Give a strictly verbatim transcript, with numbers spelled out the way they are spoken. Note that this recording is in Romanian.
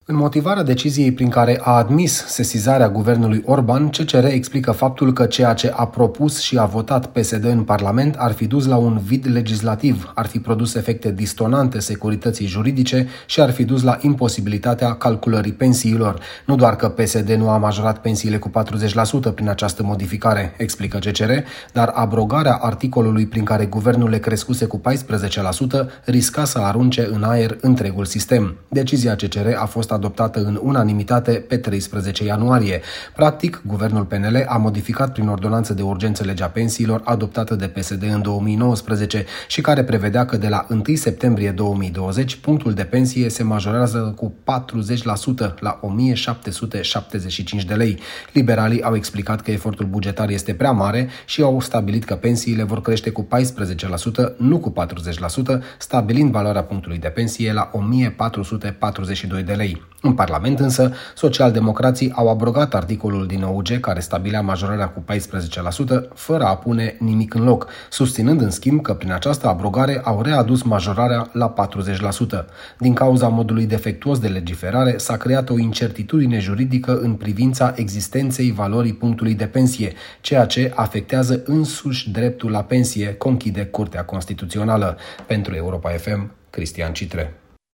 În motivarea deciziei prin care a admis sesizarea guvernului Orban, C C R explică faptul că ceea ce a propus și a votat P S D în Parlament ar fi dus la un vid legislativ, ar fi produs efecte distonante securității juridice și ar fi dus la imposibilitatea calculării pensiilor. Nu doar că P S D nu a majorat pensiile cu patruzeci la sută prin această modificare, explică C C R, dar abrogarea articolului prin care guvernul le crescuse cu paisprezece la sută risca să arunce în aer întregul sistem. Decizia C C R a fost adoptată în unanimitate pe treisprezece ianuarie. Practic, guvernul P N L a modificat prin ordonanță de urgență legea pensiilor adoptată de P S D în două mii nouăsprezece și care prevedea că de la întâi septembrie două mii douăzeci punctul de pensie se majorează cu patruzeci la sută la o mie șapte sute șaptezeci și cinci de lei. Liberalii au explicat că efortul bugetar este prea mare și au stabilit că pensiile vor crește cu paisprezece la sută, nu cu patruzeci la sută, stabilind valoarea punctului de pensie la o mie patru sute patruzeci și doi de lei. În Parlament însă, socialdemocrații au abrogat articolul din O U G care stabilea majorarea cu paisprezece la sută fără a pune nimic în loc, susținând în schimb că prin această abrogare au readus majorarea la patruzeci la sută. Din cauza modului defectuos de legiferare s-a creat o incertitudine juridică în privința existenței valorii punctului de pensie, ceea ce afectează însuși dreptul la pensie, conchide Curtea Constituțională. Pentru Europa F M, Cristian Citre.